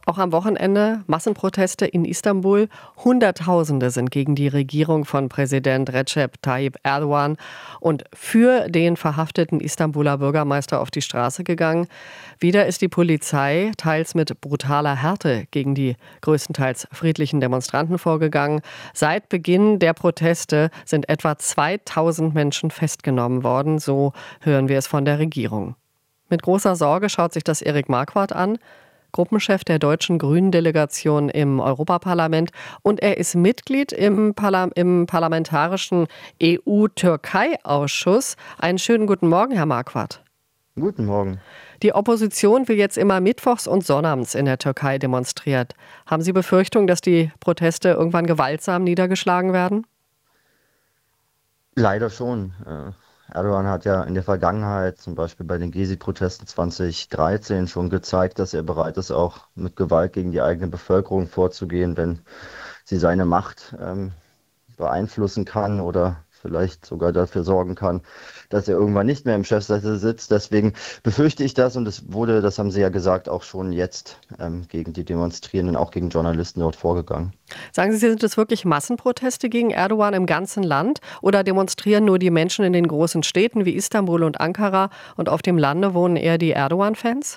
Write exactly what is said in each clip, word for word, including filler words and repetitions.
Auch am Wochenende Massenproteste in Istanbul. Hunderttausende sind gegen die Regierung von Präsident Recep Tayyip Erdogan und für den verhafteten Istanbuler Bürgermeister auf die Straße gegangen. Wieder ist die Polizei teils mit brutaler Härte gegen die größtenteils friedlichen Demonstranten vorgegangen. Seit Beginn der Proteste sind etwa zweitausend Menschen festgenommen worden, so hören wir es von der Regierung. Mit großer Sorge schaut sich das Erik Marquardt an, Gruppenchef der deutschen Grünen-Delegation im Europaparlament, und er ist Mitglied im, Parla- im parlamentarischen E U-Türkei-Ausschuss. Einen schönen guten Morgen, Herr Marquardt. Guten Morgen. Die Opposition will jetzt immer mittwochs und sonnabends in der Türkei demonstrieren. Haben Sie Befürchtung, dass die Proteste irgendwann gewaltsam niedergeschlagen werden? Leider schon. Erdogan hat ja in der Vergangenheit, zum Beispiel bei den Gezi-Protesten zwanzig dreizehn, schon gezeigt, dass er bereit ist, auch mit Gewalt gegen die eigene Bevölkerung vorzugehen, wenn sie seine Macht ähm, beeinflussen kann oder vielleicht sogar dafür sorgen kann, dass er irgendwann nicht mehr im Chefsessel sitzt. Deswegen befürchte ich das, und es wurde, das haben Sie ja gesagt, auch schon jetzt ähm, gegen die Demonstrierenden, auch gegen Journalisten dort vorgegangen. Sagen Sie, sind es wirklich Massenproteste gegen Erdogan im ganzen Land oder demonstrieren nur die Menschen in den großen Städten wie Istanbul und Ankara und auf dem Lande wohnen eher die Erdogan-Fans?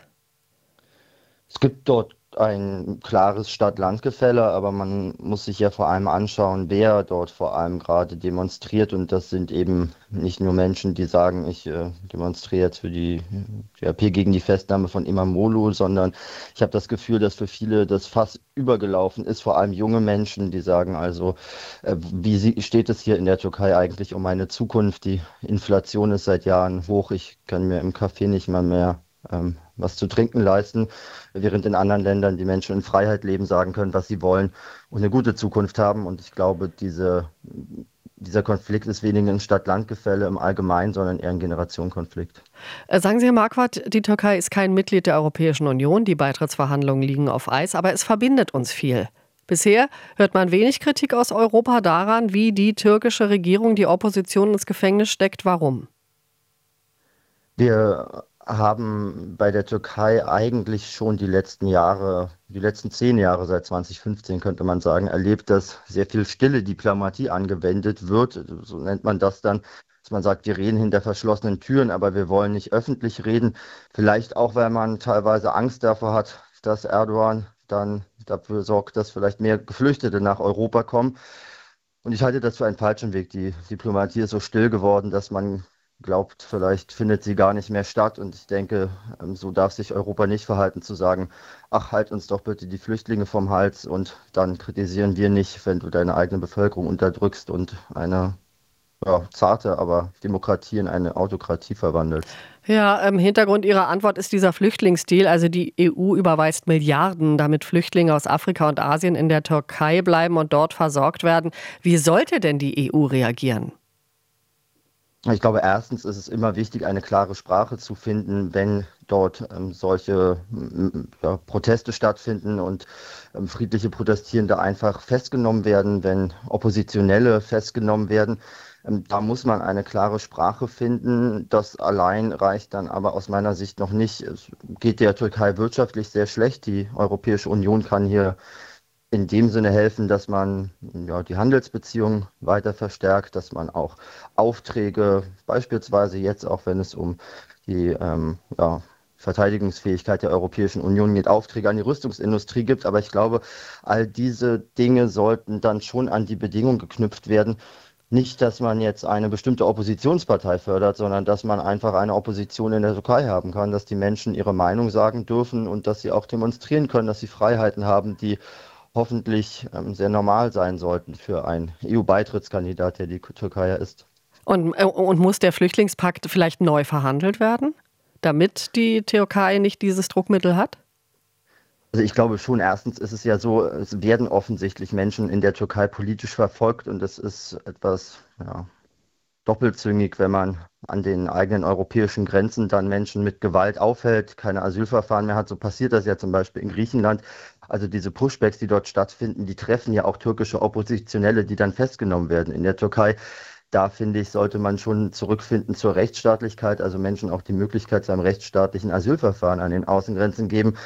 Es gibt dort ein klares Stadt-Land-Gefälle, aber man muss sich ja vor allem anschauen, wer dort vor allem gerade demonstriert. Und das sind eben nicht nur Menschen, die sagen, ich äh, demonstriere jetzt für die D H P gegen die Festnahme von Imamoglu, sondern ich habe das Gefühl, dass für viele das Fass übergelaufen ist, vor allem junge Menschen, die sagen also, äh, wie sie, steht es hier in der Türkei eigentlich um meine Zukunft? Die Inflation ist seit Jahren hoch, ich kann mir im Café nicht mal mehr ähm, was zu trinken leisten, während in anderen Ländern die Menschen in Freiheit leben, sagen können, was sie wollen und eine gute Zukunft haben. Und ich glaube, diese, dieser Konflikt ist weniger ein Stadt-Land-Gefälle im Allgemeinen, sondern eher ein Generationenkonflikt. Sagen Sie, Herr Marquardt, die Türkei ist kein Mitglied der Europäischen Union, die Beitrittsverhandlungen liegen auf Eis, aber es verbindet uns viel. Bisher hört man wenig Kritik aus Europa daran, wie die türkische Regierung die Opposition ins Gefängnis steckt. Warum? Wir haben bei der Türkei eigentlich schon die letzten Jahre, die letzten zehn Jahre seit zwanzig fünfzehn könnte man sagen, erlebt, dass sehr viel stille Diplomatie angewendet wird. So nennt man das dann, dass man sagt, wir reden hinter verschlossenen Türen, aber wir wollen nicht öffentlich reden. Vielleicht auch, weil man teilweise Angst davor hat, dass Erdogan dann dafür sorgt, dass vielleicht mehr Geflüchtete nach Europa kommen. Und ich halte das für einen falschen Weg. Die Diplomatie ist so still geworden, dass man glaubt, vielleicht findet sie gar nicht mehr statt. Und ich denke, so darf sich Europa nicht verhalten, zu sagen, ach, halt uns doch bitte die Flüchtlinge vom Hals und dann kritisieren wir nicht, wenn du deine eigene Bevölkerung unterdrückst und eine ja, zarte, aber Demokratie in eine Autokratie verwandelt. Ja, im Hintergrund Ihrer Antwort ist dieser Flüchtlingsdeal. Also die E U überweist Milliarden, damit Flüchtlinge aus Afrika und Asien in der Türkei bleiben und dort versorgt werden. Wie sollte denn die E U reagieren? Ich glaube, erstens ist es immer wichtig, eine klare Sprache zu finden, wenn dort ähm, solche ähm, ja, Proteste stattfinden und ähm, friedliche Protestierende einfach festgenommen werden, wenn Oppositionelle festgenommen werden. Ähm, da muss man eine klare Sprache finden. Das allein reicht dann aber aus meiner Sicht noch nicht. Es geht der Türkei wirtschaftlich sehr schlecht. Die Europäische Union kann hier in dem Sinne helfen, dass man ja, die Handelsbeziehungen weiter verstärkt, dass man auch Aufträge, beispielsweise jetzt auch wenn es um die ähm, ja, Verteidigungsfähigkeit der Europäischen Union geht, Aufträge an die Rüstungsindustrie gibt. Aber ich glaube, all diese Dinge sollten dann schon an die Bedingungen geknüpft werden. Nicht, dass man jetzt eine bestimmte Oppositionspartei fördert, sondern dass man einfach eine Opposition in der Türkei haben kann, dass die Menschen ihre Meinung sagen dürfen und dass sie auch demonstrieren können, dass sie Freiheiten haben, die hoffentlich ähm, sehr normal sein sollten für einen E U-Beitrittskandidat, der die Türkei ist. Und, und muss der Flüchtlingspakt vielleicht neu verhandelt werden, damit die Türkei nicht dieses Druckmittel hat? Also ich glaube schon, erstens ist es ja so, es werden offensichtlich Menschen in der Türkei politisch verfolgt und es ist etwas ja, doppelzüngig, wenn man an den eigenen europäischen Grenzen dann Menschen mit Gewalt aufhält, keine Asylverfahren mehr hat. So passiert das ja zum Beispiel in Griechenland. Also diese Pushbacks, die dort stattfinden, die treffen ja auch türkische Oppositionelle, die dann festgenommen werden in der Türkei. Da finde ich, sollte man schon zurückfinden zur Rechtsstaatlichkeit, also Menschen auch die Möglichkeit zu einem rechtsstaatlichen Asylverfahren an den Außengrenzen geben.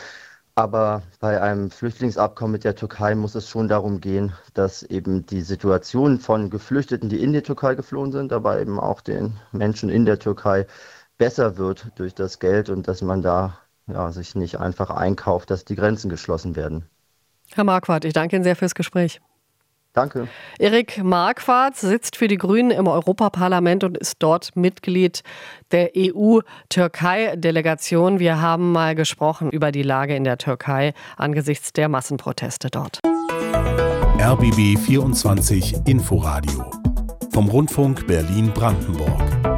Aber bei einem Flüchtlingsabkommen mit der Türkei muss es schon darum gehen, dass eben die Situation von Geflüchteten, die in die Türkei geflohen sind, aber eben auch den Menschen in der Türkei besser wird durch das Geld und dass man da ja, sich nicht einfach einkauft, dass die Grenzen geschlossen werden. Herr Marquardt, ich danke Ihnen sehr fürs Gespräch. Danke. Erik Marquardt sitzt für die Grünen im Europaparlament und ist dort Mitglied der E U-Türkei-Delegation. Wir haben mal gesprochen über die Lage in der Türkei angesichts der Massenproteste dort. R B B vierundzwanzig Inforadio vom Rundfunk Berlin-Brandenburg.